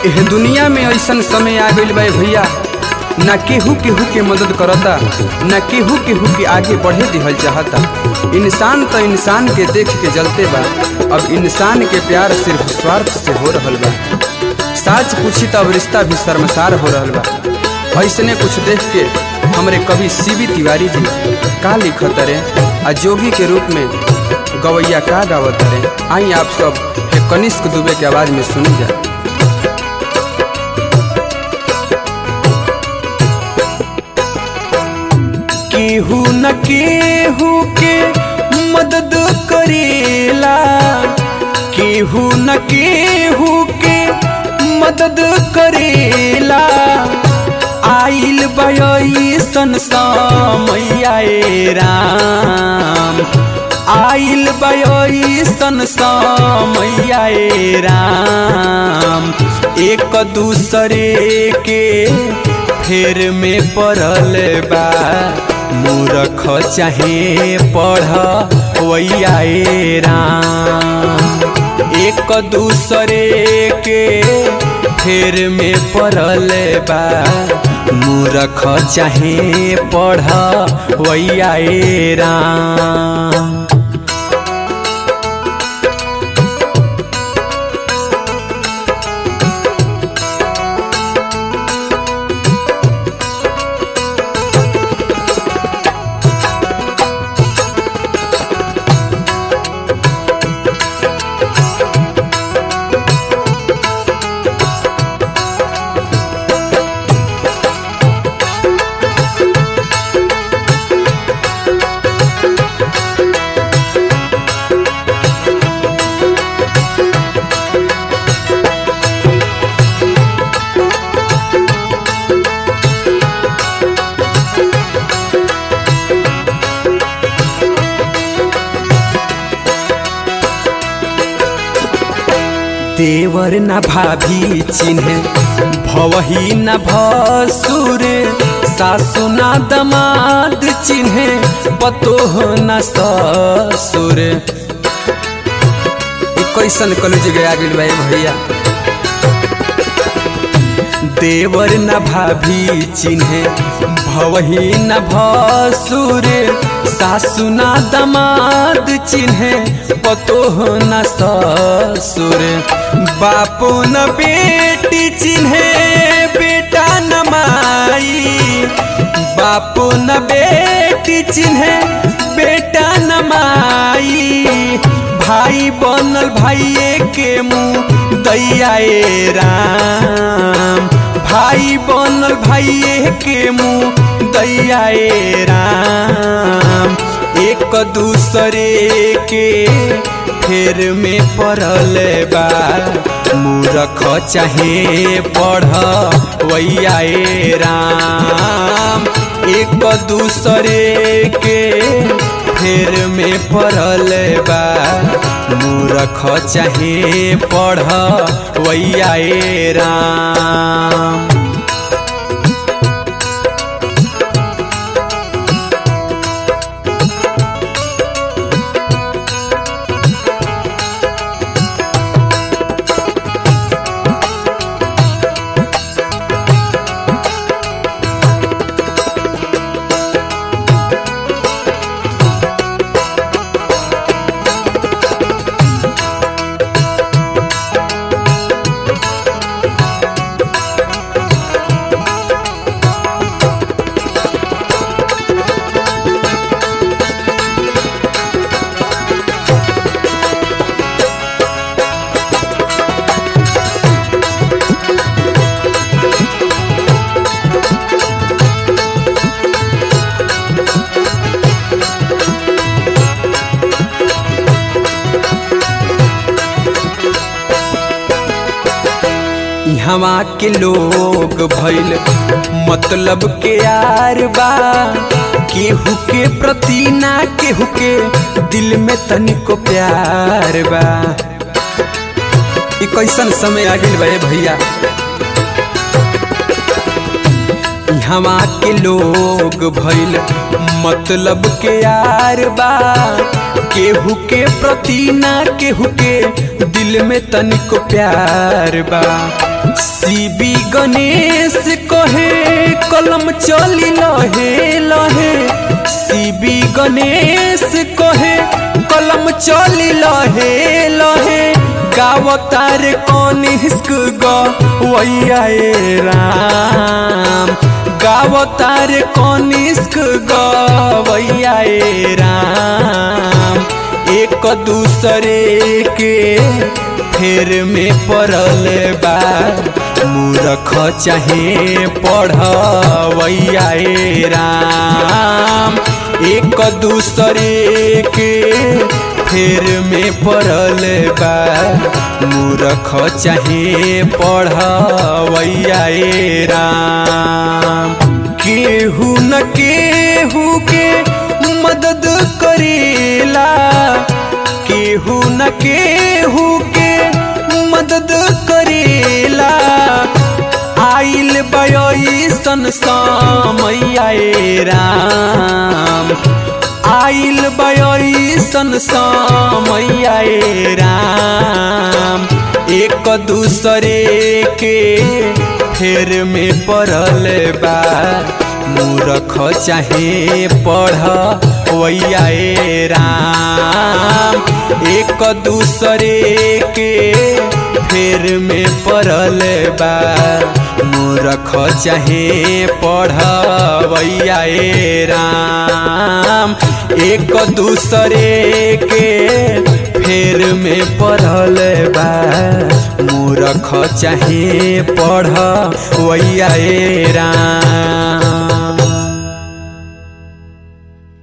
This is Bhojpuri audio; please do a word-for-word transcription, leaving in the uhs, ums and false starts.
एह दुनिया में ऐसन समय आ गइल बा भैया, ना केहू केहू के मदद करता, ना केहू केहू के आगे बढ़े दिहल चाहता। इंसान तो इंसान के देख के जलते बा, अब इंसान के प्यार सिर्फ स्वार्थ से हो रहल बा। साच पूछी तो अब रिश्ता भी शर्मसार हो रहल बा। ऐसने कुछ देख के हमरे कवि सीवी तिवारी जी का लिखत रे, आ जोगी के रूप में गवैया का गावत रे। आई आप सब हे कनिष्क दुबे के आवाज में सुनी जा। केहू न केहू के मदद करेला, केहू न केहू के मदद करेला। आइल बयसन समैया राम, आइल बयसन समैया राम। एक दूसरे के फेर में पड़ल बा, मूर्ख चाहे पढ़ वैया राम। एक दूसरे के फेर में पड़ल बा, मूर्ख चाहे पढ़ वैया राम। देवर न भाभी चिन्हे भवही न भसुर, सासु न दमाद चिन्हे पतोह न ससुर। कैसन कलुज गया गिल भाई भैया। देवर न भाभी चिन्हे भवही न भसुर, सासु न दमाद चिन्हे पतोह न ससुर। बापो न बेटी चिन्हे बेटा न माई, बापो न बेटी चिन्हे बेटा न माई। भाई बनल भाइये के मुँह दैया राम, भाई बनल भाइये के मुँह दैया राम। एक दूसरे के फेर में पड़ल बा, मूर्ख चाहे पढ़ वैया राम। एक दूसरे के फेर में पड़ल बा, मूर्ख चाहे पढ़ वैया राम। हवा के लोग भइल मतलब के यार बा, केहू के प्रति ना केहू के दिल में तनिको प्यार बा। ई कैसन समय आ गइल बा भैया। हवा के लोग भइल मतलब के यार बा, केहू के प्रति ना केहू के दिल में तनिको प्यार बा। सीबी गणेश कहे कलम चली लहे लहे, सीबी गणेश कहे कलम चली लहे लहे, गावतार कौन हिस्क गवैया ए राम, गावतार कौन हिस्क गवैया ए राम। एक दूसरे के फेर में पड़ल बा, मूर्ख चाहे पढ़वैया ए राम। एक दूसरे के फेर में पड़ल बा, मूर्ख चाहे पढ़वैया ए राम। केहू न केहू के मदद करेला, केहू न केहू के मदद करेला, आइल बयसन समैया ए राम, आइल बयसन समैया ए राम। एक दूसरे के फेर में पड़ल बा, मूर्ख चाहे पढ़वैया ए राम। एक दूसरे के फेर में पड़ल बा, मूर्ख चाहे पढ़वैया ए राम। एक दूसरे के फेर में पड़ल बा, मूर्ख चाहे पढ़वैया ए राम।